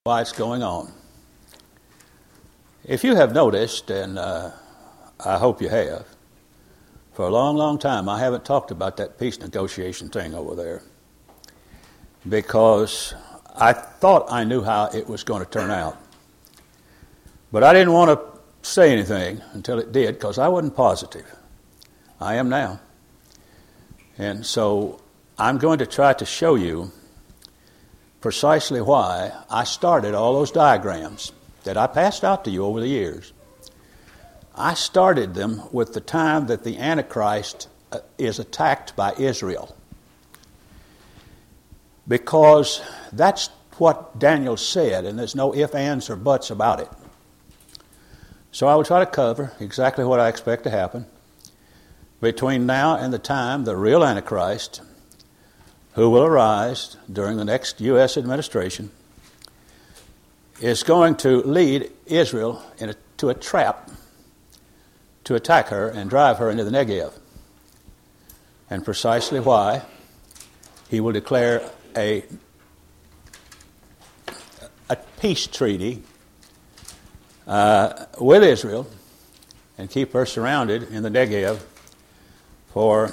why it's going on. If you have noticed, and I hope you have, for a long, long time I haven't talked about that peace negotiation thing over there because I thought I knew how it was going to turn out. But I didn't want to say anything until it did because I wasn't positive. I am now. And so I'm going to try to show you precisely why I started all those diagrams that I passed out to you over the years. I started them with the time that the Antichrist is attacked by Israel. Because that's what Daniel said, and there's no ifs, ands, or buts about it. So I will try to cover exactly what I expect to happen between now and the time the real Antichrist, who will arise during the next U.S. administration, is going to lead Israel to a trap to attack her and drive her into the Negev. And precisely why he will declare a peace treaty with Israel and keep her surrounded in the Negev for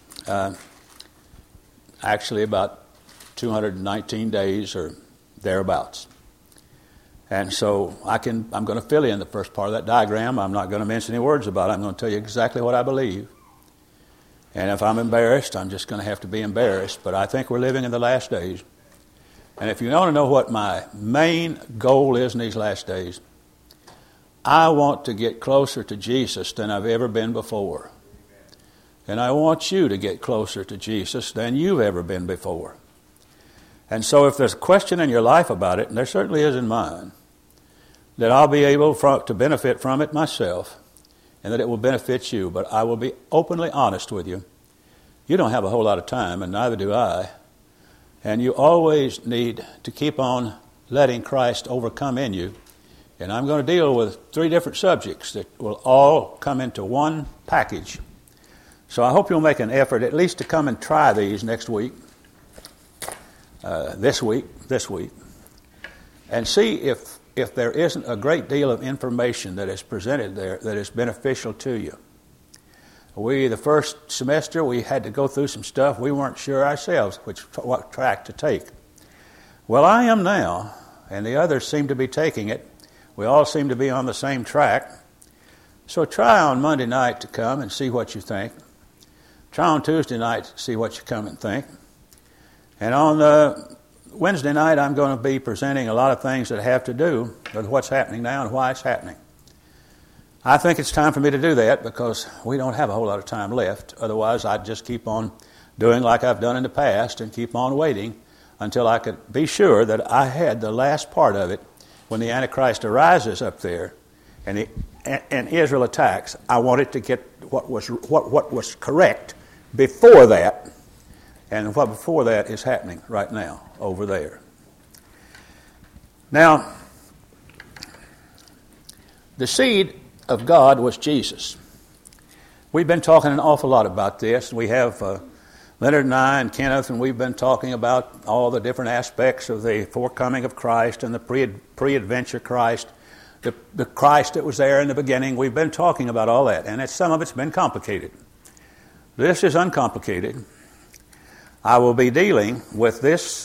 actually about 219 days or thereabouts. And so I'm going to fill in the first part of that diagram. I'm not going to mention any words about it. I'm going to tell you exactly what I believe. And if I'm embarrassed, I'm just going to have to be embarrassed. But I think we're living in the last days. And if you want to know what my main goal is in these last days, I want to get closer to Jesus than I've ever been before. And I want you to get closer to Jesus than you've ever been before. And so if there's a question in your life about it, and there certainly is in mine, that I'll be able to benefit from it myself, and that it will benefit you. But I will be openly honest with you. You don't have a whole lot of time, and neither do I. And you always need to keep on letting Christ overcome in you. And I'm going to deal with 3 different subjects that will all come into one package. So I hope you'll make an effort at least to come and try these next week, this week, and see if there isn't a great deal of information that is presented there that is beneficial to you. The first semester, we had to go through some stuff. We weren't sure ourselves what track to take. Well, I am now, and the others seem to be taking it. We all seem to be on the same track. So try on Monday night to come and see what you think. Try on Tuesday night to see what you come and think. And on Wednesday night, I'm going to be presenting a lot of things that have to do with what's happening now and why it's happening. I think it's time for me to do that because we don't have a whole lot of time left. Otherwise, I'd just keep on doing like I've done in the past and keep on waiting until I could be sure that I had the last part of it when the Antichrist arises up there and Israel attacks. I wanted to get what was correct before that. And what before that is happening right now over there. Now, the seed of God was Jesus. We've been talking an awful lot about this. We have Leonard and I and Kenneth, and we've been talking about all the different aspects of the forecoming of Christ and the pre-adventure Christ, the Christ that was there in the beginning. We've been talking about all that, and some of it's been complicated. This is uncomplicated. I will be dealing with this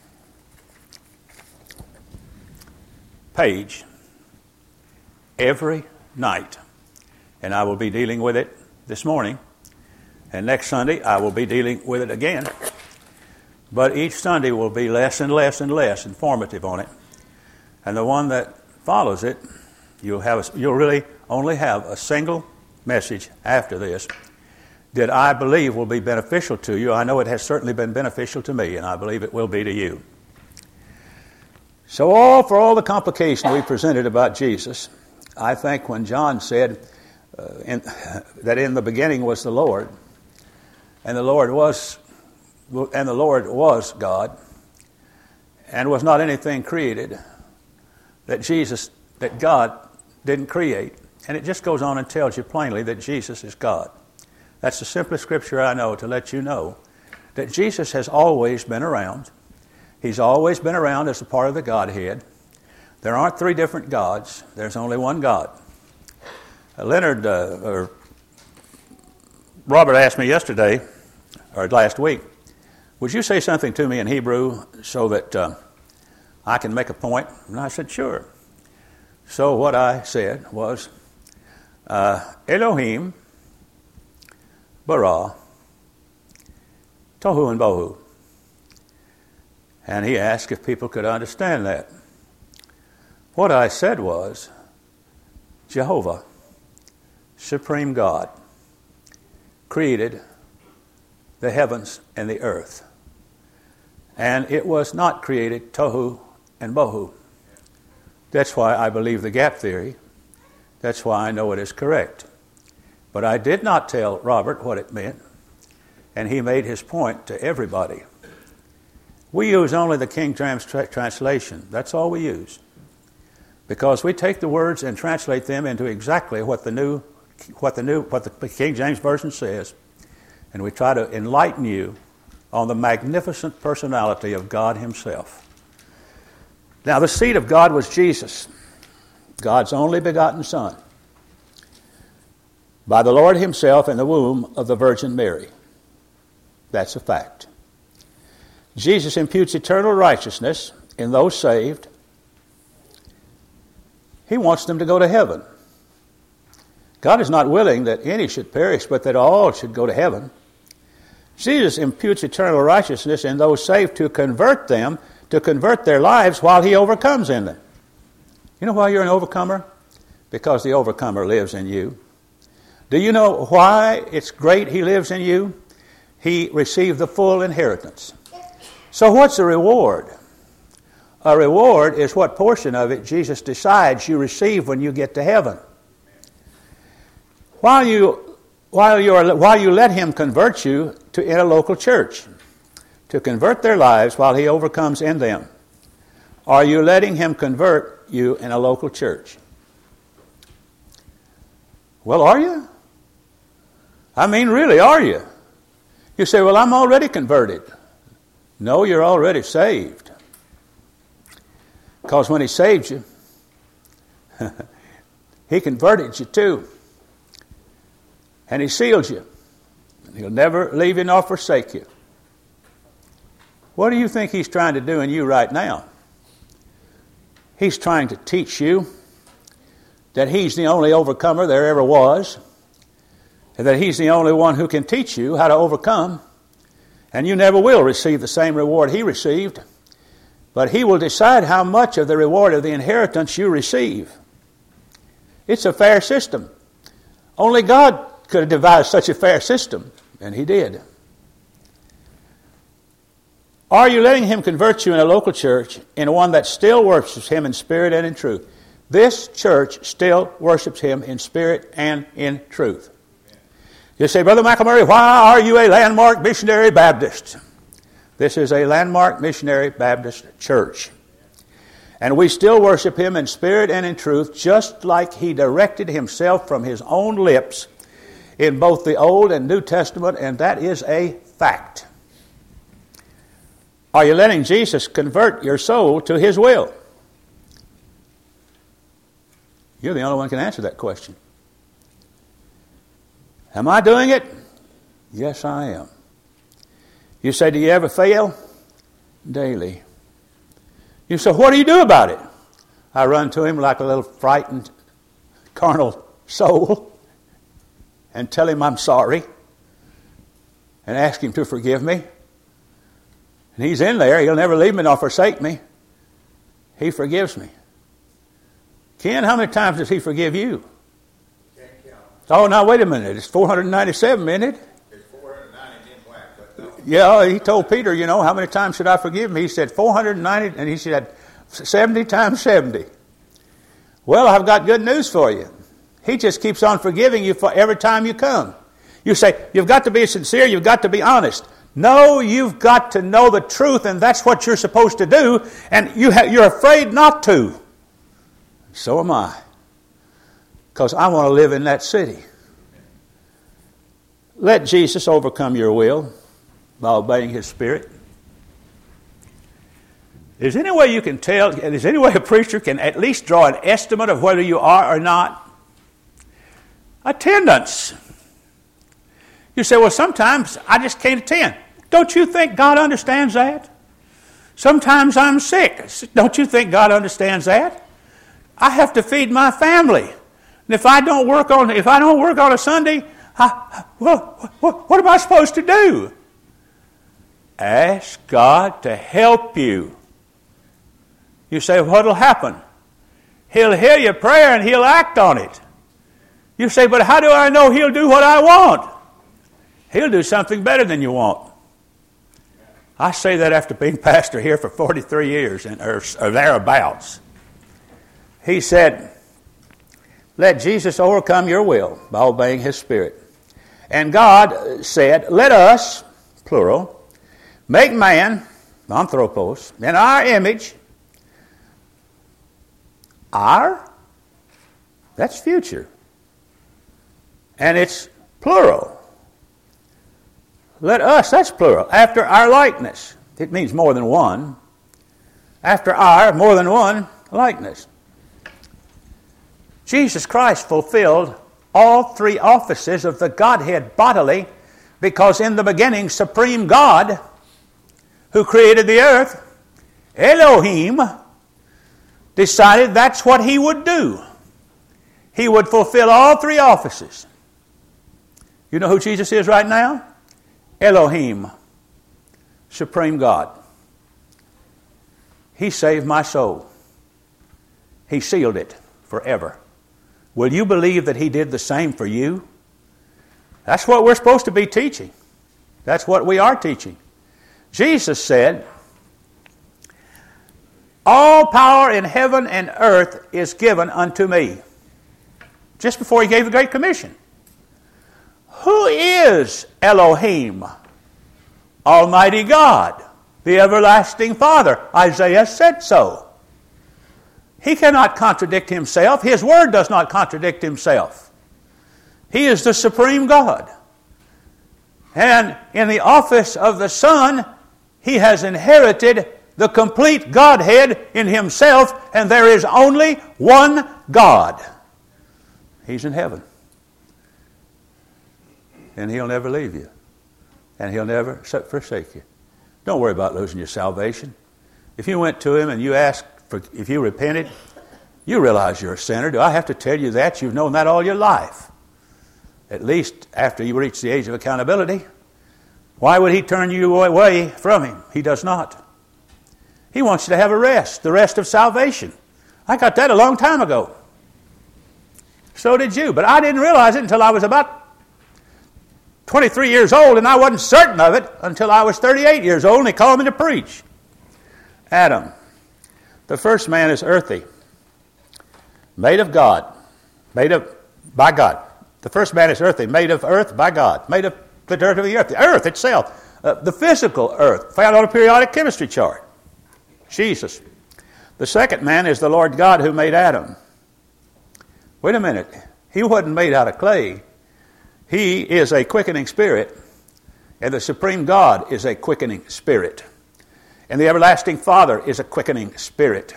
page every night. And I will be dealing with it this morning. And next Sunday, I will be dealing with it again. But each Sunday will be less and less and less informative on it. And the one that follows it, you'll really only have a single message after this that I believe will be beneficial to you. I know it has certainly been beneficial to me, and I believe it will be to you. So for all the complication we presented about Jesus, I think when John said that in the beginning was the Lord, and the Lord was God, and was not anything created that God didn't create. And it just goes on and tells you plainly that Jesus is God. That's the simplest scripture I know to let you know that Jesus has always been around. He's always been around as a part of the Godhead. There aren't three different gods. There's only one God. Robert asked me yesterday, or last week, would you say something to me in Hebrew so that I can make a point? And I said, sure. So what I said was, Elohim bara tohu and bohu. And he asked if people could understand that. What I said was, Jehovah, Supreme God, created the heavens and the earth. And it was not created tohu and bohu. That's why I believe the gap theory. That's why I know it is correct. But I did not tell Robert what it meant, and he made his point to everybody. We use only the King James translation. That's all we use. Because we take the words and translate them into exactly what the King James Version says, and we try to enlighten you on the magnificent personality of God Himself. Now, the seed of God was Jesus, God's only begotten Son, by the Lord Himself in the womb of the Virgin Mary. That's a fact. Jesus imputes eternal righteousness in those saved. He wants them to go to heaven. God is not willing that any should perish, but that all should go to heaven. Jesus imputes eternal righteousness in those saved to convert them, to convert their lives while He overcomes in them. You know why you're an overcomer? Because the overcomer lives in you. Do you know why it's great He lives in you? He received the full inheritance. So what's the reward? A reward is what portion of it Jesus decides you receive when you get to heaven. While you let Him convert you in a local church, to convert their lives while He overcomes in them, are you letting Him convert you in a local church? Well, are you? I mean, really, are you? You say, well, I'm already converted. No, you're already saved. Because when He saved you, He converted you too. And He sealed you. And He'll never leave you nor forsake you. What do you think He's trying to do in you right now? He's trying to teach you that He's the only overcomer there ever was, and that He's the only one who can teach you how to overcome. And you never will receive the same reward He received, but He will decide how much of the reward of the inheritance you receive. It's a fair system. Only God could have devised such a fair system, and He did. Are you letting Him convert you in a local church, in one that still worships Him in spirit and in truth? This church still worships Him in spirit and in truth. You say, Brother McElmurray, why are you a Landmark Missionary Baptist? This is a Landmark Missionary Baptist church. And we still worship Him in spirit and in truth, just like He directed Himself from His own lips in both the Old and New Testament, and that is a fact. Are you letting Jesus convert your soul to His will? You're the only one who can answer that question. Am I doing it? Yes, I am. You say, do you ever fail? Daily. You say, what do you do about it? I run to Him like a little frightened, carnal soul and tell Him I'm sorry and ask Him to forgive me. And He's in there. He'll never leave me nor forsake me. He forgives me. Ken, how many times does He forgive you? Oh, now wait a minute. It's 497, isn't it? It's 490 in whack, but no. Yeah, He told Peter, how many times should I forgive him? He said 490, and He said 70 times 70. Well, I've got good news for you. He just keeps on forgiving you for every time you come. You say, you've got to be sincere, you've got to be honest. No, you've got to know the truth, and that's what you're supposed to do, and you're afraid not to. So am I. Because I want to live in that city. Let Jesus overcome your will by obeying His Spirit. Is there any way you can tell, is there any way a preacher can at least draw an estimate of whether you are or not? Attendance. You say, well, sometimes I just can't attend. Don't you think God understands that? Sometimes I'm sick. Don't you think God understands that? I have to feed my family. And if I don't work on a Sunday, what am I supposed to do? Ask God to help you. You say, what will happen? He'll hear your prayer and He'll act on it. You say, but how do I know He'll do what I want? He'll do something better than you want. I say that after being pastor here for 43 years or thereabouts. He said, let Jesus overcome your will by obeying His Spirit. And God said, let us, plural, make man, anthropos, in our image. Our? That's future. And it's plural. Let us, that's plural. After our likeness. It means more than one. After our, more than one likeness. Jesus Christ fulfilled all three offices of the Godhead bodily because in the beginning, Supreme God, who created the earth, Elohim, decided that's what He would do. He would fulfill all three offices. You know who Jesus is right now? Elohim, Supreme God. He saved my soul. He sealed it forever. Will you believe that He did the same for you? That's what we're supposed to be teaching. That's what we are teaching. Jesus said, all power in heaven and earth is given unto me. Just before He gave the Great Commission. Who is Elohim? Almighty God, the everlasting Father. Isaiah said so. He cannot contradict Himself. His Word does not contradict Himself. He is the Supreme God. And in the office of the Son, He has inherited the complete Godhead in Himself, and there is only one God. He's in heaven. And He'll never leave you. And He'll never forsake you. Don't worry about losing your salvation. If you went to Him and you asked if you repented, you realize you're a sinner. Do I have to tell you that? You've known that all your life. At least after you reach the age of accountability. Why would He turn you away from Him? He does not. He wants you to have a rest, the rest of salvation. I got that a long time ago. So did you. But I didn't realize it until I was about 23 years old, and I wasn't certain of it until I was 38 years old, and He called me to preach. Adam. The first man is earthy. Made of God. By God. The first man is earthy, made of earth by God. Made of the dirt of the earth. The earth itself. The physical earth, found on a periodic chemistry chart. Jesus. The second man is the Lord God who made Adam. Wait a minute. He wasn't made out of clay. He is a quickening spirit, and the Supreme God is a quickening spirit. And the everlasting Father is a quickening spirit.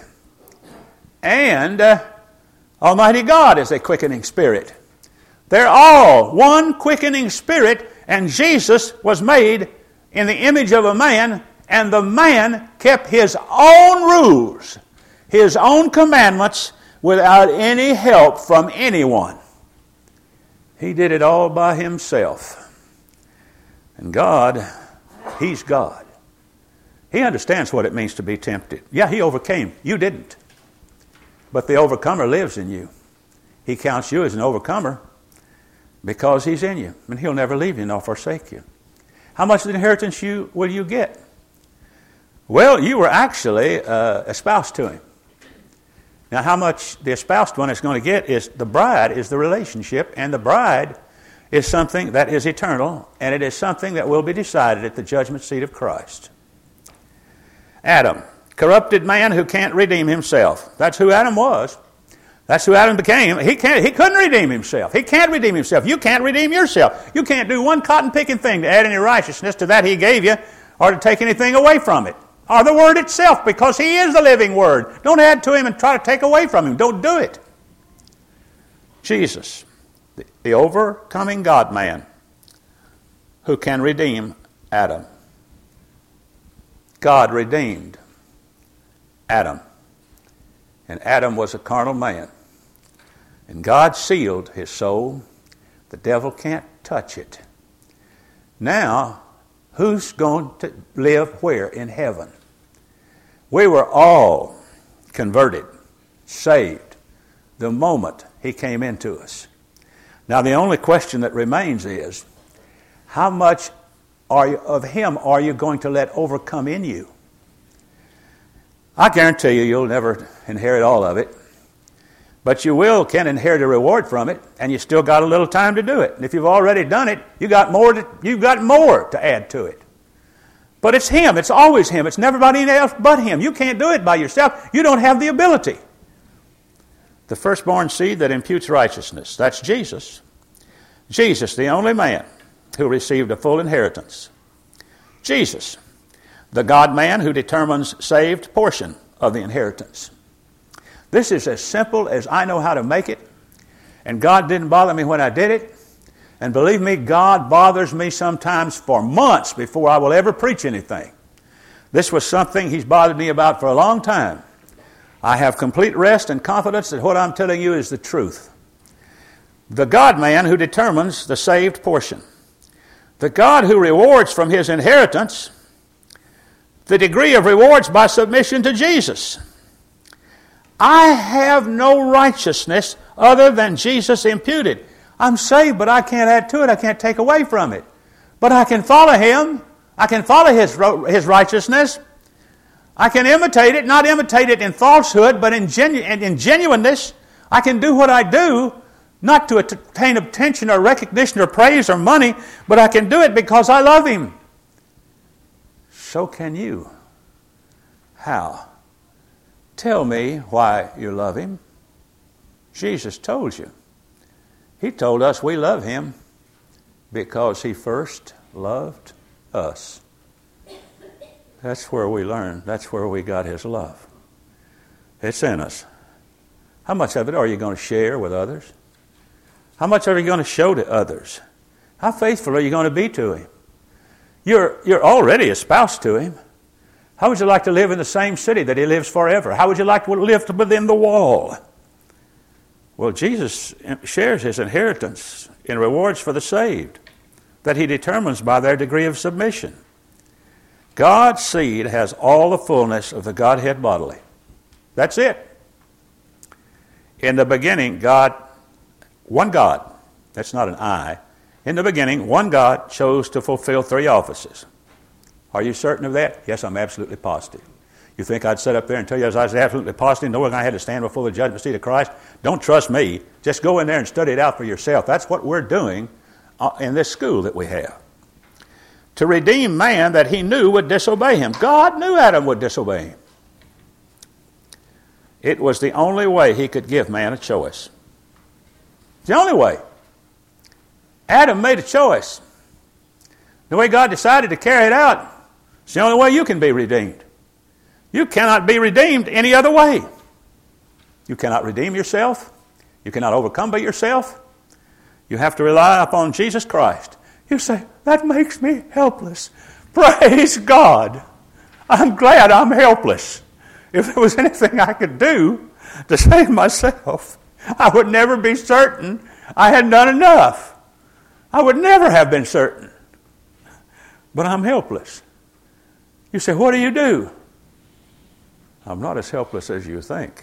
And Almighty God is a quickening spirit. They're all one quickening spirit, and Jesus was made in the image of a man, and the man kept His own rules, His own commandments, without any help from anyone. He did it all by Himself. And God, He's God. He understands what it means to be tempted. Yeah, He overcame. You didn't. But the overcomer lives in you. He counts you as an overcomer because He's in you. And He'll never leave you nor forsake you. How much of the inheritance will you get? Well, you were actually espoused to Him. Now, how much the espoused one is going to get is the bride is the relationship, and the bride is something that is eternal, and it is something that will be decided at the judgment seat of Christ. Adam, corrupted man who can't redeem himself. That's who Adam was. That's who Adam became. He couldn't redeem himself. He can't redeem himself. You can't redeem yourself. You can't do one cotton-picking thing to add any righteousness to that He gave you or to take anything away from it. or the Word itself, because He is the living Word. Don't add to Him and try to take away from Him. Don't do it. Jesus, the overcoming God-man who can redeem Adam. God redeemed Adam. And Adam was a carnal man. And God sealed his soul. The devil can't touch it. Now, who's going to live where? In heaven. We were all converted, saved, the moment He came into us. Now, the only question that remains is, how much of Him are you going to let overcome in you? I guarantee you'll never inherit all of it. But you can inherit a reward from it, and you still got a little time to do it. And if you've already done it, you've got more to add to it. But it's Him. It's always Him. It's never anybody else but Him. You can't do it by yourself. You don't have the ability. The firstborn seed that imputes righteousness. That's Jesus. Jesus, the only man who received a full inheritance. Jesus, the God-man who determines saved portion of the inheritance. This is as simple as I know how to make it, and God didn't bother me when I did it. And believe me, God bothers me sometimes for months before I will ever preach anything. This was something He's bothered me about for a long time. I have complete rest and confidence that what I'm telling you is the truth. The God-man who determines the saved portion. The God who rewards from His inheritance the degree of rewards by submission to Jesus. I have no righteousness other than Jesus imputed. I'm saved, but I can't add to it. I can't take away from it. But I can follow Him. I can follow His righteousness. I can imitate it, not imitate it in falsehood, but in genuineness. I can do what I do, not to attain attention or recognition or praise or money, but I can do it because I love Him. So can you. How? Tell me why you love Him. Jesus told you. He told us we love Him because He first loved us. That's where we learn. That's where we got His love. It's in us. How much of it are you going to share with others? How much are you going to show to others? How faithful are you going to be to Him? You're already a spouse to Him. How would you like to live in the same city that He lives forever? How would you like to live within the wall? Well, Jesus shares His inheritance in rewards for the saved that He determines by their degree of submission. God's seed has all the fullness of the Godhead bodily. That's it. In the beginning, one God, that's not an I. In the beginning, one God chose to fulfill three offices. Are you certain of that? Yes, I'm absolutely positive. You think I'd sit up there and tell you I was absolutely positive, knowing I had to stand before the judgment seat of Christ? Don't trust me. Just go in there and study it out for yourself. That's what we're doing in this school that we have. To redeem man that He knew would disobey Him. God knew Adam would disobey Him. It was the only way He could give man a choice. It's the only way. Adam made a choice. The way God decided to carry it out, it's the only way you can be redeemed. You cannot be redeemed any other way. You cannot redeem yourself. You cannot overcome by yourself. You have to rely upon Jesus Christ. You say, that makes me helpless. Praise God. I'm glad I'm helpless. If there was anything I could do to save myself, I would never be certain I had done enough. I would never have been certain. But I'm helpless. You say, what do you do? I'm not as helpless as you think.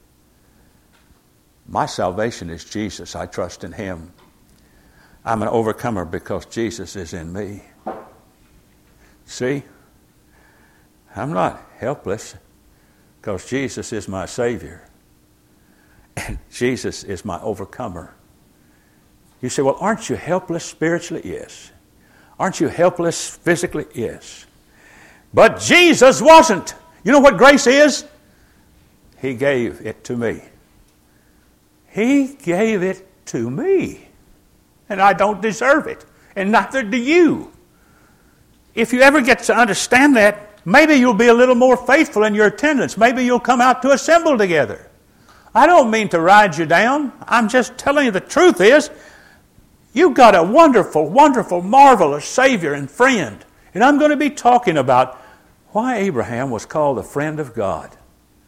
My salvation is Jesus. I trust in Him. I'm an overcomer because Jesus is in me. See? I'm not helpless because Jesus is my Savior. And Jesus is my overcomer. You say, well, aren't you helpless spiritually? Yes. Aren't you helpless physically? Yes. But Jesus wasn't. You know what grace is? He gave it to me. He gave it to me. And I don't deserve it. And neither do you. If you ever get to understand that, Maybe you'll be a little more faithful in your attendance. Maybe you'll come out to assemble together. I don't mean to ride you down. I'm just telling you the truth is, you've got a wonderful, wonderful, marvelous Savior and friend. And I'm going to be talking about why Abraham was called the friend of God.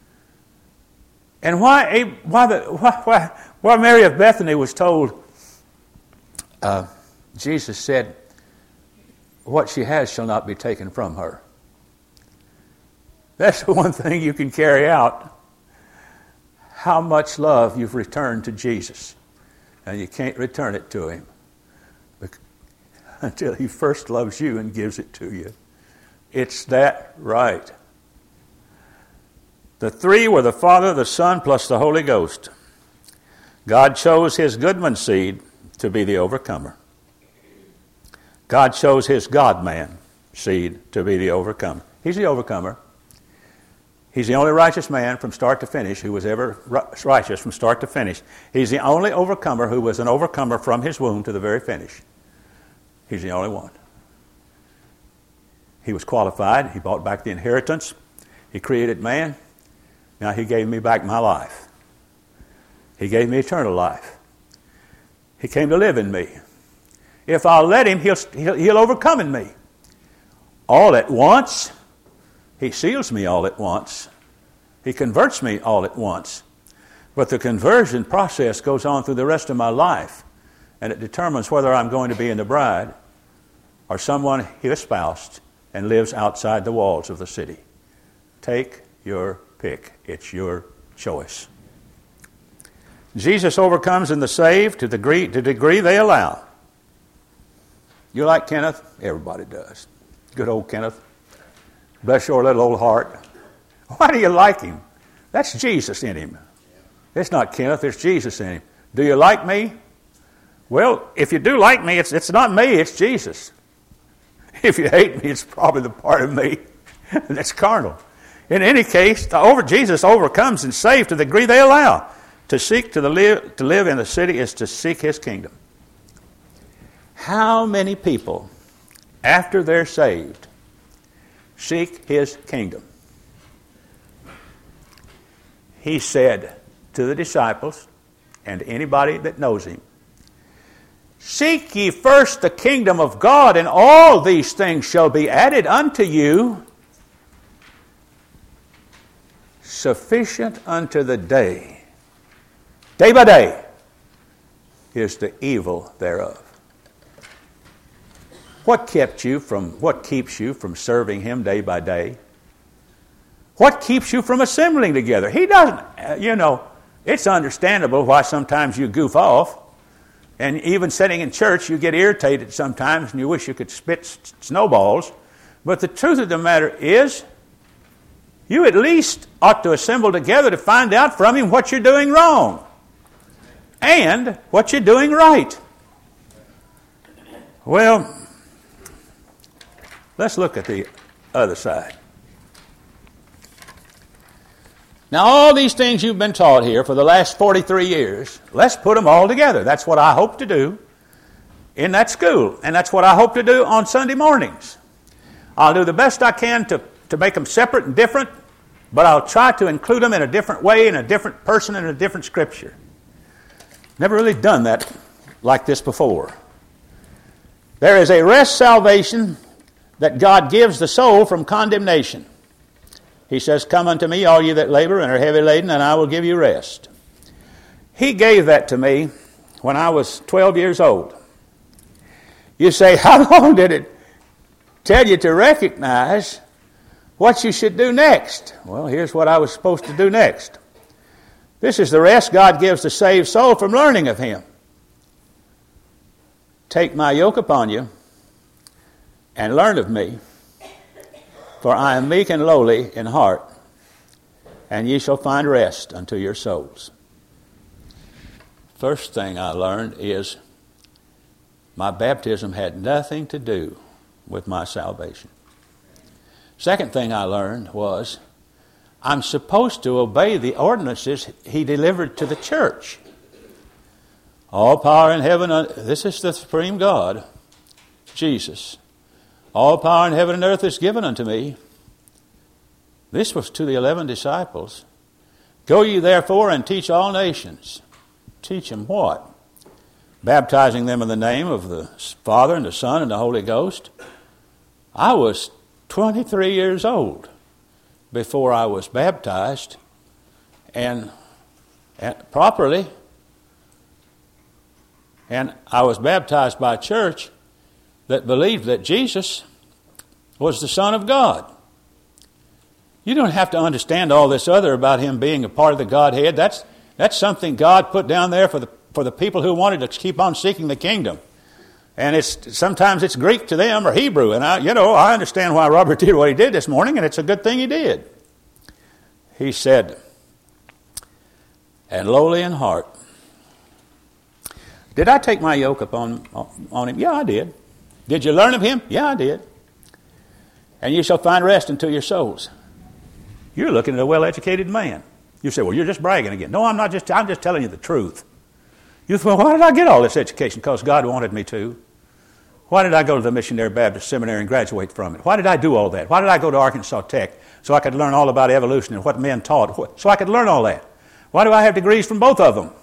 And why Mary of Bethany was told, Jesus said, what she has shall not be taken from her. That's the one thing you can carry out. How much love you've returned to Jesus. And you can't return it to Him until He first loves you and gives it to you. It's that right. The three were the Father, the Son, plus the Holy Ghost. God chose His Goodman seed to be the overcomer. God chose His God-man seed to be the overcomer. He's the overcomer. He's the only righteous man from start to finish who was ever righteous from start to finish. He's the only overcomer who was an overcomer from his womb to the very finish. He's the only one. He was qualified. He bought back the inheritance. He created man. Now He gave me back my life. He gave me eternal life. He came to live in me. If I'll let Him, He'll overcome in me. All at once. He seals me all at once. He converts me all at once. But the conversion process goes on through the rest of my life, and it determines whether I'm going to be in the bride or someone He espoused and lives outside the walls of the city. Take your pick. It's your choice. Jesus overcomes in the saved to the degree they allow. You like Kenneth? Everybody does. Good old Kenneth. Bless your little old heart. Why do you like him? That's Jesus in him. It's not Kenneth, it's Jesus in him. Do you like me? Well, if you do like me, it's not me, it's Jesus. If you hate me, it's probably the part of me that's carnal. In any case, Jesus overcomes and saves to the degree they allow. To live in the city is to seek His kingdom. How many people, after they're saved, seek His kingdom? He said to the disciples and anybody that knows Him, seek ye first the kingdom of God, and all these things shall be added unto you. Sufficient unto the day by day, is the evil thereof. What keeps you from serving Him day by day? What keeps you from assembling together? He doesn't, it's understandable why sometimes you goof off. And even sitting in church, you get irritated sometimes and you wish you could spit snowballs. But the truth of the matter is, you at least ought to assemble together to find out from Him what you're doing wrong and what you're doing right. Well, let's look at the other side. Now, all these things you've been taught here for the last 43 years, let's put them all together. That's what I hope to do in that school, and that's what I hope to do on Sunday mornings. I'll do the best I can to make them separate and different, but I'll try to include them in a different way, in a different person, in a different scripture. Never really done that like this before. There is a rest salvation that God gives the soul from condemnation. He says, come unto me, all ye that labor and are heavy laden, and I will give you rest. He gave that to me when I was 12 years old. You say, how long did it tell you to recognize what you should do next? Well, here's what I was supposed to do next. This is the rest God gives the saved soul from learning of Him. Take my yoke upon you and learn of me, for I am meek and lowly in heart, and ye shall find rest unto your souls. First thing I learned is my baptism had nothing to do with my salvation. Second thing I learned was I'm supposed to obey the ordinances He delivered to the church. All power in heaven, this is the supreme God, Jesus. All power in heaven and earth is given unto me. This was to the 11 disciples. Go ye therefore and teach all nations. Teach them what? Baptizing them in the name of the Father and the Son and the Holy Ghost. I was 23 years old before I was baptized and properly. And I was baptized by a church that believed that Jesus was the Son of God. You don't have to understand all this other about him being a part of the Godhead. That's something God put down there for the people who wanted to keep on seeking the kingdom. And sometimes it's Greek to them or Hebrew. And I understand why Robert did what he did this morning, and it's a good thing he did. He said, and lowly in heart. Did I take my yoke upon him? Yeah, I did. Did you learn of him? Yeah, I did. And you shall find rest unto your souls. You're looking at a well-educated man. You say, well, you're just bragging again. No, I'm not. I'm just telling you the truth. You say, well, why did I get all this education? Because God wanted me to. Why did I go to the Missionary Baptist Seminary and graduate from it? Why did I do all that? Why did I go to Arkansas Tech? So I could learn all about evolution and what men taught. So I could learn all that. Why do I have degrees from both of them?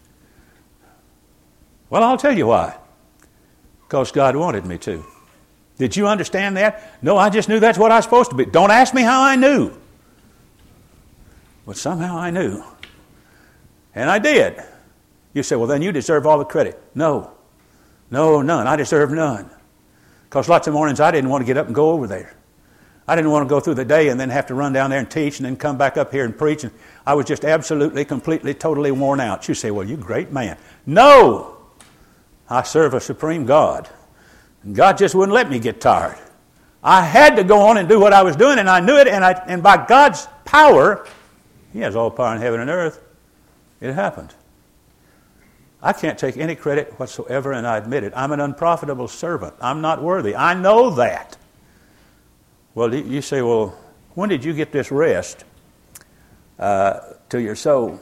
Well, I'll tell you why. Because God wanted me to. Did you understand that? No, I just knew that's what I was supposed to be. Don't ask me how I knew. But somehow I knew. And I did. You say, well, then you deserve all the credit. No, none. I deserve none. Because lots of mornings I didn't want to get up and go over there. I didn't want to go through the day and then have to run down there and teach and then come back up here and preach. And I was just absolutely, completely, totally worn out. You say, well, you great man. No! I serve a supreme God. And God just wouldn't let me get tired. I had to go on and do what I was doing, and I knew it, and by God's power, He has all power in heaven and earth, it happened. I can't take any credit whatsoever, and I admit it. I'm an unprofitable servant. I'm not worthy. I know that. Well, you say, well, when did you get this rest to your soul?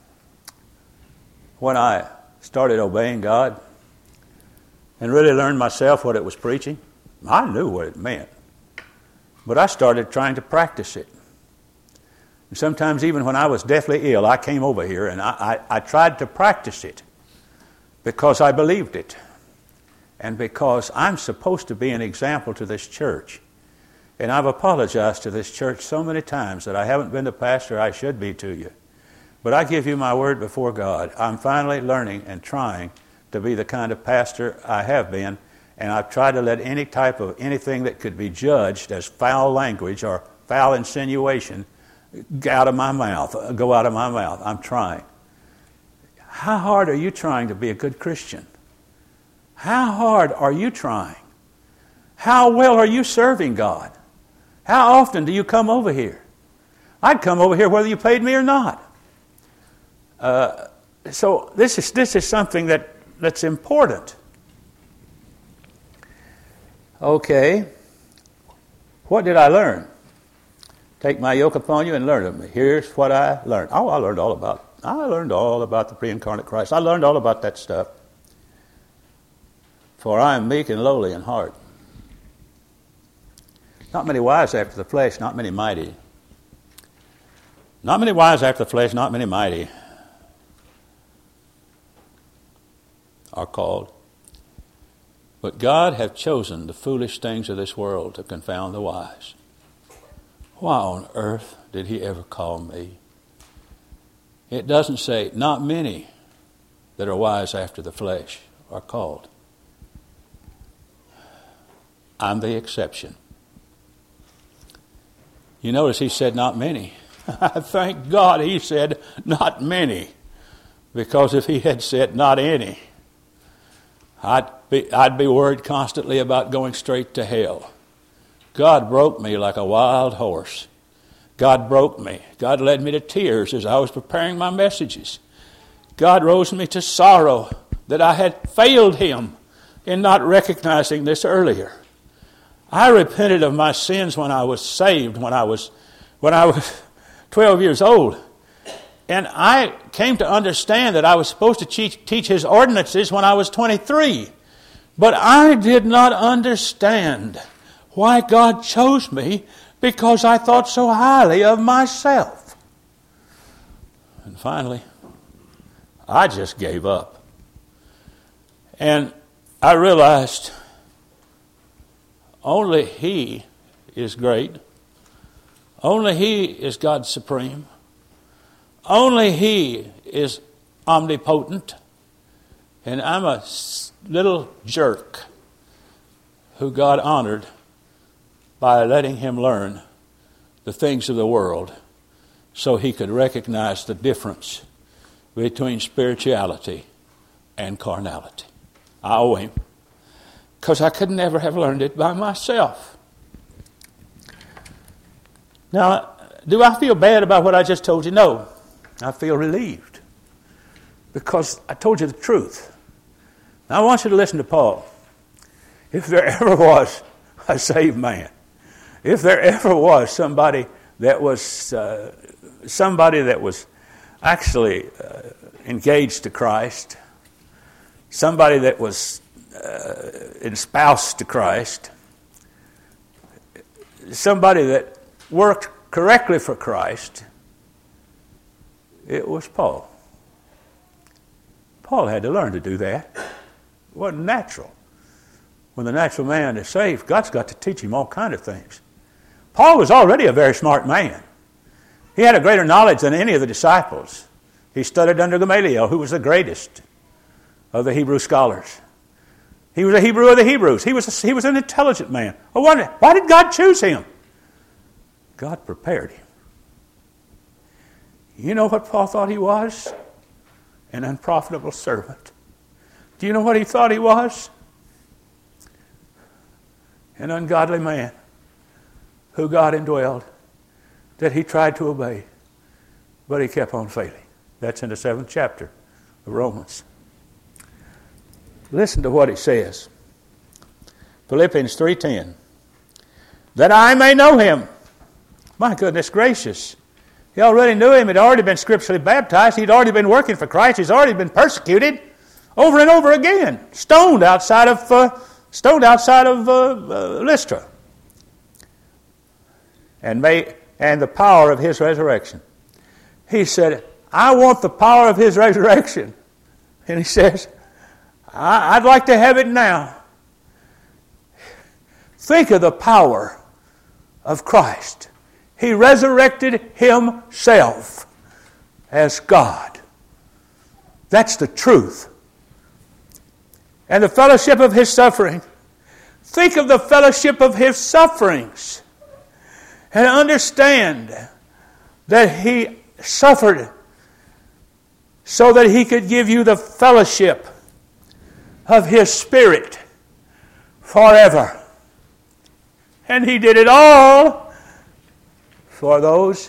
When I started obeying God and really learned myself what it was preaching. I knew what it meant. But I started trying to practice it. And sometimes even when I was deathly ill, I came over here and I tried to practice it because I believed it and because I'm supposed to be an example to this church. And I've apologized to this church so many times that I haven't been the pastor I should be to you. But I give you my word before God. I'm finally learning and trying to be the kind of pastor I have been, and I've tried to let any type of anything that could be judged as foul language or foul insinuation go out of my mouth. I'm trying. How hard are you trying to be a good Christian? How hard are you trying? How well are you serving God? How often do you come over here? I'd come over here whether you paid me or not. So this is something that's important. Okay. What did I learn? Take my yoke upon you and learn of me. Here's what I learned. Oh, I learned all about the pre-incarnate Christ. I learned all about that stuff. For I am meek and lowly in heart. Not many wise after the flesh, not many mighty. Not many wise after the flesh, not many mighty are called. But God hath chosen the foolish things of this world to confound the wise. Why on earth did He ever call me? It doesn't say, not many that are wise after the flesh are called. I'm the exception. You notice He said not many. Thank God He said not many. Because if He had said not any, I'd be worried constantly about going straight to hell. God broke me like a wild horse. God broke me. God led me to tears as I was preparing my messages. God rose me to sorrow that I had failed Him in not recognizing this earlier. I repented of my sins when I was saved, when I was 12 years old. And I came to understand that I was supposed to teach His ordinances when I was 23. But I did not understand why God chose me because I thought so highly of myself. And finally, I just gave up. And I realized only He is great. Only He is God supreme. Only He is omnipotent. And I'm a little jerk who God honored by letting him learn the things of the world so he could recognize the difference between spirituality and carnality. I owe him, because I could never have learned it by myself. Now, do I feel bad about what I just told you? No. I feel relieved, because I told you the truth. Now, I want you to listen to Paul. If there ever was a saved man, if there ever was somebody that was actually engaged to Christ, somebody that was espoused to Christ, somebody that worked correctly for Christ, it was Paul. Paul had to learn to do that. It wasn't natural. When the natural man is saved, God's got to teach him all kinds of things. Paul was already a very smart man. He had a greater knowledge than any of the disciples. He studied under Gamaliel, who was the greatest of the Hebrew scholars. He was a Hebrew of the Hebrews. He was an intelligent man. I wonder, why did God choose him? God prepared him. You know what Paul thought he was? An unprofitable servant. Do you know what he thought he was? An ungodly man who God indwelled, that he tried to obey, but he kept on failing. That's in the 7th chapter of Romans. Listen to what he says. Philippians 3:10. That I may know him. My goodness gracious. He already knew him. He'd already been scripturally baptized. He'd already been working for Christ. He's already been persecuted over and over again. Stoned outside of Lystra. And the power of his resurrection. He said, I want the power of his resurrection. And he says, I'd like to have it now. Think of the power of Christ. He resurrected himself as God. That's the truth. And the fellowship of his suffering. Think of the fellowship of his sufferings. And understand that he suffered so that he could give you the fellowship of his Spirit forever. And he did it all for those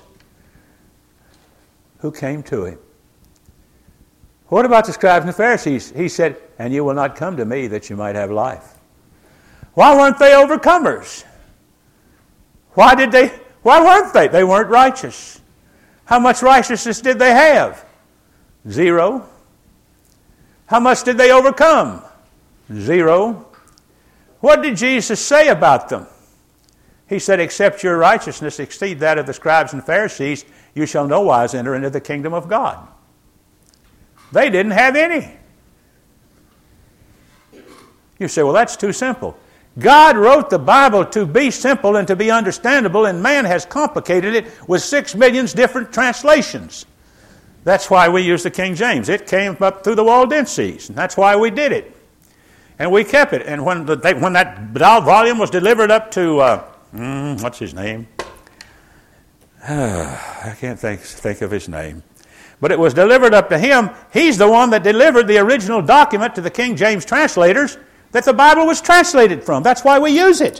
who came to him. What about the scribes and the Pharisees? He said, and you will not come to me that you might have life. Why weren't they overcomers? Why weren't they? They weren't righteous. How much righteousness did they have? 0. How much did they overcome? 0. What did Jesus say about them? He said, except your righteousness exceed that of the scribes and Pharisees, you shall no wise enter into the kingdom of God. They didn't have any. You say, well, that's too simple. God wrote the Bible to be simple and to be understandable, and man has complicated it with 6 million different translations. That's why we use the King James. It came up through the Waldenses, and that's why we did it. And we kept it. And when that volume was delivered up to, what's his name? I can't think of his name. But it was delivered up to him. He's the one that delivered the original document to the King James translators that the Bible was translated from. That's why we use it.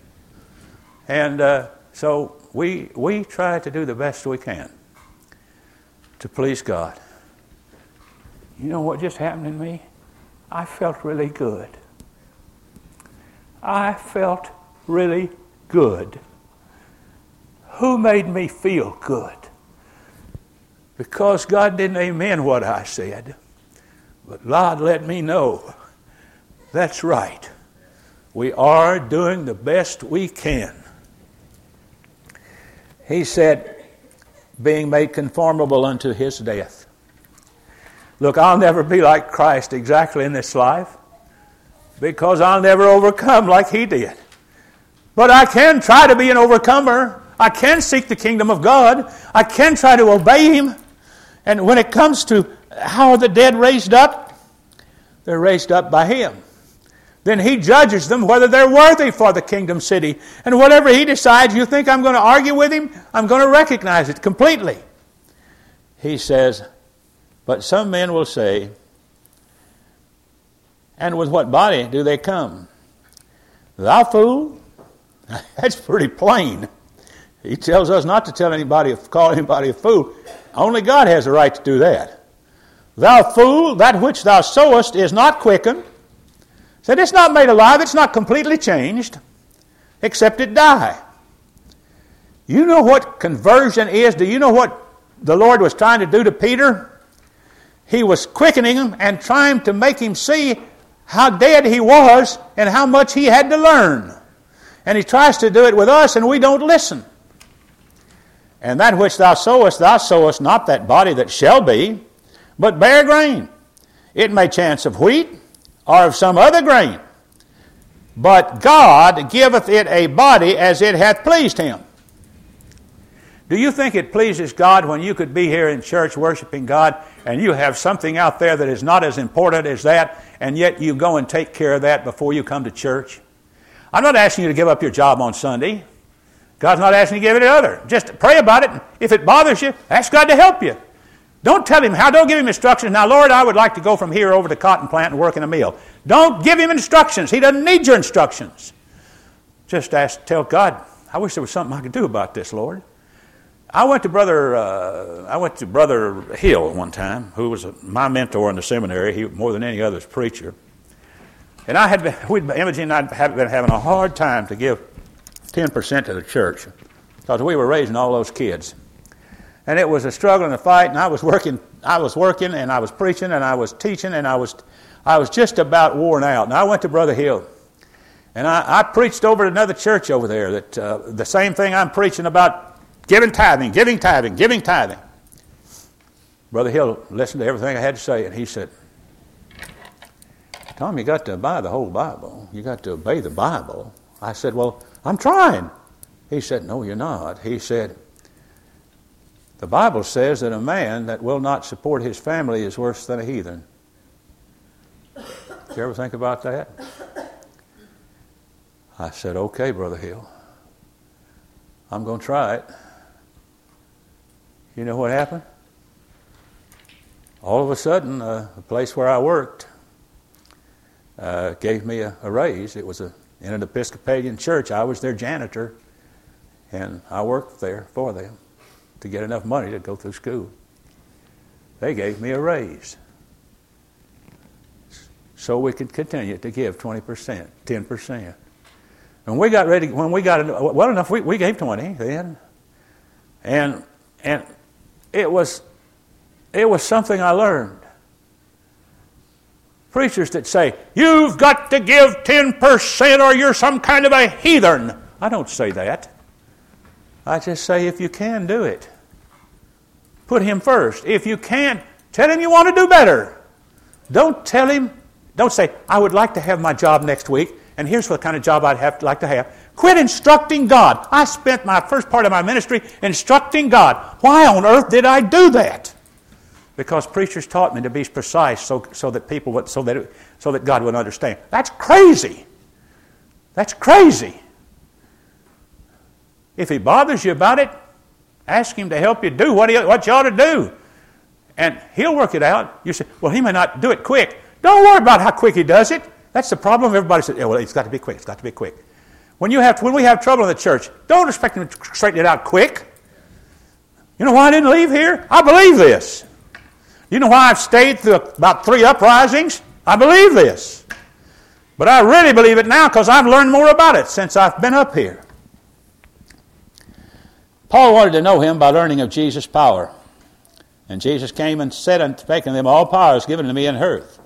And so we try to do the best we can to please God. You know what just happened in me? I felt really good. I felt really good. Who made me feel good? Because God didn't amen what I said. But God let me know that's right. We are doing the best we can He said, being made conformable unto his death. Look, I'll never be like Christ exactly in this life because I'll never overcome like he did. But I can try to be an overcomer. I can seek the kingdom of God. I can try to obey him. And when it comes to how are the dead raised up, they're raised up by him. Then he judges them whether they're worthy for the kingdom city. And whatever he decides, you think I'm going to argue with him? I'm going to recognize it completely. He says, but some men will say, and with what body do they come? Thou fool? That's pretty plain. He tells us not to call anybody a fool. Only God has the right to do that. Thou fool, that which thou sowest is not quickened. Said it's not made alive, it's not completely changed, except it die. You know what conversion is? Do you know what the Lord was trying to do to Peter? He was quickening him and trying to make him see how dead he was and how much he had to learn. And he tries to do it with us, and we don't listen. And that which thou sowest not that body that shall be, but bare grain. It may chance of wheat, or of some other grain. But God giveth it a body as it hath pleased him. Do you think it pleases God when you could be here in church worshiping God and you have something out there that is not as important as that, and yet you go and take care of that before you come to church? I'm not asking you to give up your job on Sunday. God's not asking you to give it to others. Just pray about it. If it bothers you, ask God to help you. Don't tell him how. Don't give him instructions. Now, Lord, I would like to go from here over to cotton plant and work in a mill. Don't give him instructions. He doesn't need your instructions. Just tell God, I wish there was something I could do about this, Lord. I went to Brother Hill one time, who was my mentor in the seminary. He, more than any other, was a preacher. And Imogene and I had been having a hard time to give 10% to the church because we were raising all those kids. And it was a struggle and a fight, and I was working, and I was preaching, and I was teaching, and I was just about worn out. And I went to Brother Hill, and I preached over at another church over there that the same thing I'm preaching about, giving tithing. Brother Hill listened to everything I had to say, and he said, Tom, you got to buy the whole Bible. You got to obey the Bible. I said, well, I'm trying. He said, no, you're not. He said, the Bible says that a man that will not support his family is worse than a heathen. Did you ever think about that? I said, okay, Brother Hill. I'm going to try it. You know what happened? All of a sudden, the place where I worked gave me a raise. It was in an Episcopalian church. I was their janitor, and I worked there for them to get enough money to go through school. They gave me a raise so we could continue to give 20%, 10%. And we got ready, when we got well enough, we gave 20 then. And it was something I learned. Preachers that say, you've got to give 10% or you're some kind of a heathen. I don't say that. I just say, if you can, do it. Put him first. If you can't, tell him you want to do better. Don't say, I would like to have my job next week, and here's what kind of job I'd like to have. Quit instructing God. I spent my first part of my ministry instructing God. Why on earth did I do that? Because preachers taught me to be precise so that God would understand. That's crazy. That's crazy. If he bothers you about it, ask him to help you do what you ought to do. And he'll work it out. You say, well, he may not do it quick. Don't worry about how quick he does it. That's the problem. Everybody says, well, it's got to be quick. It's got to be quick. When we have trouble in the church, don't expect him to straighten it out quick. You know why I didn't leave here? I believe this. You know why I've stayed through about 3 uprisings? I believe this. But I really believe it now because I've learned more about it since I've been up here. Paul wanted to know him by learning of Jesus' power. And Jesus came and said unto them, all power is given to me in earth.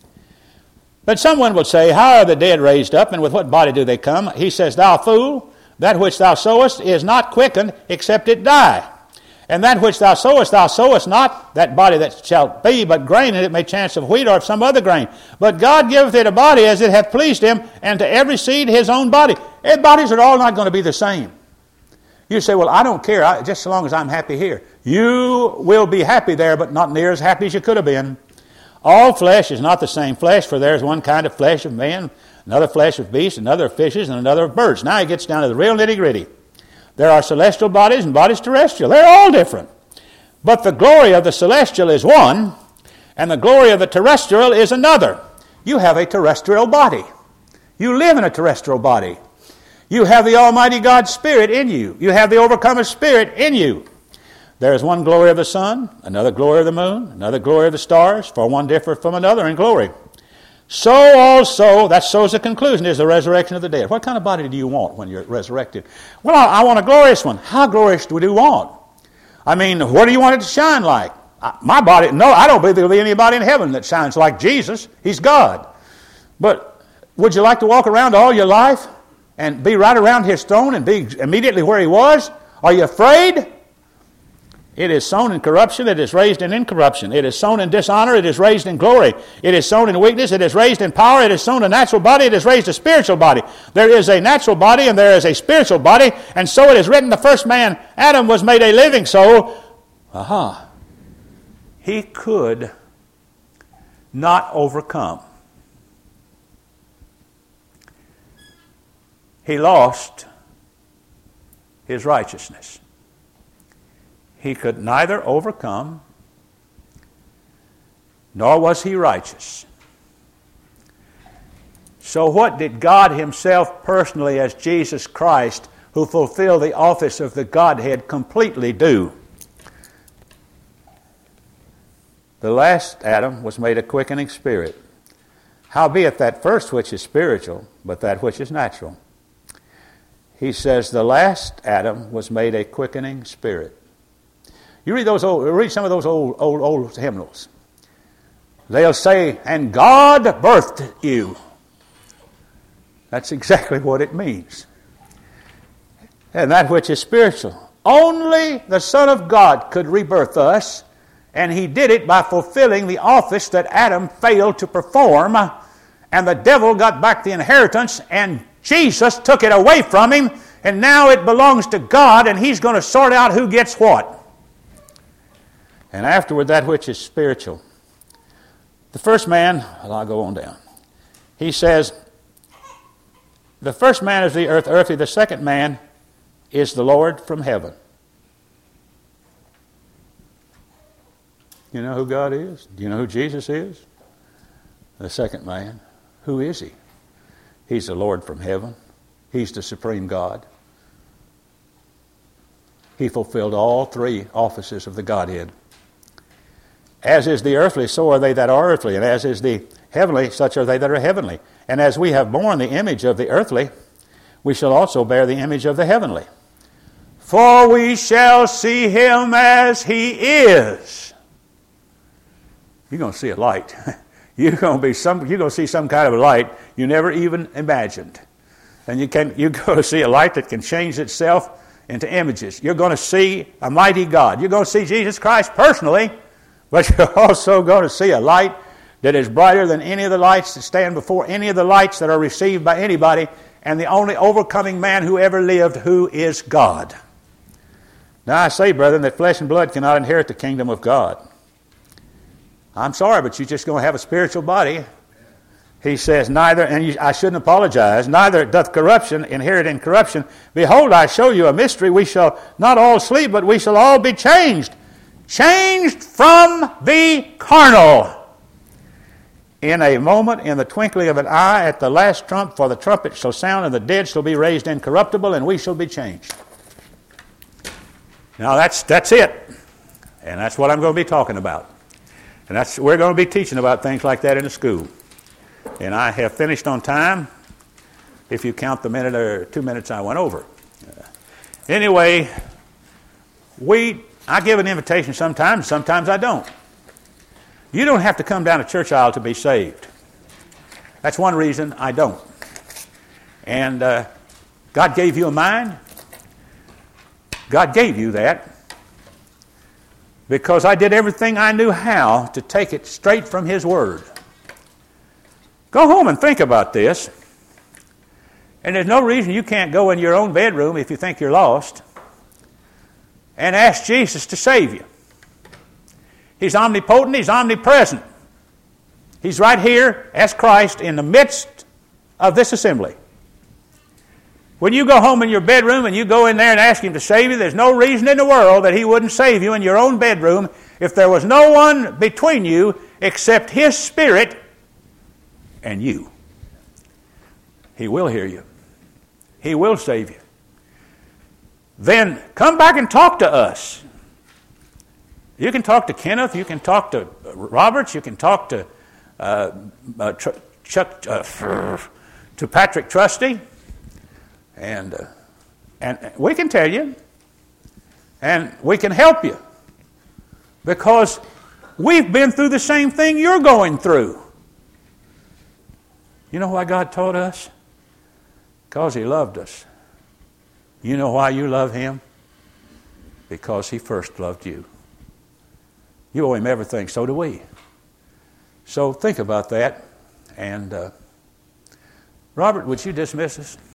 But someone will say, how are the dead raised up, and with what body do they come? He says, thou fool, That which thou sowest is not quickened, except it die. And that which thou sowest not that body that shall be, but grain, and it may chance of wheat or of some other grain. But God giveth it a body as it hath pleased him, and to every seed his own body. Bodies are all not going to be the same. You say, well, I don't care, just so long as I'm happy here. You will be happy there, but not near as happy as you could have been. All flesh is not the same flesh, for there is one kind of flesh of man, another flesh of beasts, another of fishes, and another of birds. Now he gets down to the real nitty-gritty. There are celestial bodies and bodies terrestrial. They're all different. But the glory of the celestial is one, and the glory of the terrestrial is another. You have a terrestrial body. You live in a terrestrial body. You have the Almighty God's Spirit in you. You have the Overcomer's Spirit in you. There is one glory of the sun, another glory of the moon, another glory of the stars, for one differeth from another in glory. So also, that so's the conclusion, is the resurrection of the dead. What kind of body do you want when you're resurrected? Well, I want a glorious one. How glorious do you want? I mean, what do you want it to shine like? My body, no, I don't believe there will be anybody in heaven that shines like Jesus. He's God. But would you like to walk around all your life and be right around his throne and be immediately where he was? Are you afraid? It is sown in corruption, it is raised in incorruption. It is sown in dishonor, it is raised in glory. It is sown in weakness, it is raised in power. It is sown a natural body, it is raised a spiritual body. There is a natural body and there is a spiritual body. And so it is written, the first man, Adam, was made a living soul. He could not overcome. He lost his righteousness. He could neither overcome, nor was he righteous. So what did God himself personally, as Jesus Christ, who fulfilled the office of the Godhead, completely do? The last Adam was made a quickening spirit. Howbeit that first which is spiritual, but that which is natural. He says the last Adam was made a quickening spirit. You read some of those old hymnals. They'll say, and God birthed you. That's exactly what it means. And that which is spiritual. Only the Son of God could rebirth us, and he did it by fulfilling the office that Adam failed to perform, and the devil got back the inheritance, and Jesus took it away from him, and now it belongs to God, and he's going to sort out who gets what. And afterward, that which is spiritual. The first man, I'll go on down. He says, the first man is the earthly. The second man is the Lord from heaven. You know who God is? Do you know who Jesus is? The second man. Who is he? He's the Lord from heaven. He's the supreme God. He fulfilled all three offices of the Godhead. As is the earthly, so are they that are earthly. And as is the heavenly, such are they that are heavenly. And as we have borne the image of the earthly, we shall also bear the image of the heavenly. For we shall see him as he is. You're going to see a light. You're going to see some kind of a light you never even imagined. And you're going to see a light that can change itself into images. You're going to see a mighty God. You're going to see Jesus Christ personally. But you're also going to see a light that is brighter than any of the lights that stand before any of the lights that are received by anybody, and the only overcoming man who ever lived, who is God. Now I say, brethren, that flesh and blood cannot inherit the kingdom of God. I'm sorry, but you're just going to have a spiritual body. He says, neither, and I shouldn't apologize, neither doth corruption inherit incorruption. Behold, I show you a mystery. We shall not all sleep, but we shall all be changed. Changed from the carnal. In a moment, in the twinkling of an eye, at the last trump, for the trumpet shall sound, and the dead shall be raised incorruptible, and we shall be changed. Now that's it. And that's what I'm going to be talking about. And we're going to be teaching about things like that in the school. And I have finished on time, if you count the minute or 2 minutes I went over. Anyway, I give an invitation sometimes I don't. You don't have to come down a church aisle to be saved. That's one reason I don't. And God gave you a mind. God gave you that because I did everything I knew how to take it straight from His Word. Go home and think about this. And there's no reason you can't go in your own bedroom if you think you're lost and ask Jesus to save you. He's omnipotent. He's omnipresent. He's right here as Christ in the midst of this assembly. When you go home in your bedroom and you go in there and ask Him to save you, there's no reason in the world that He wouldn't save you in your own bedroom if there was no one between you except His Spirit and you. He will hear you. He will save you. Then come back and talk to us. You can talk to Kenneth. You can talk to Roberts. You can talk to Patrick Trusty. And we can tell you. And we can help you. Because we've been through the same thing you're going through. You know why God taught us? Because He loved us. You know why you love Him? Because He first loved you. You owe Him everything, so do we. So think about that. And Robert, would you dismiss us?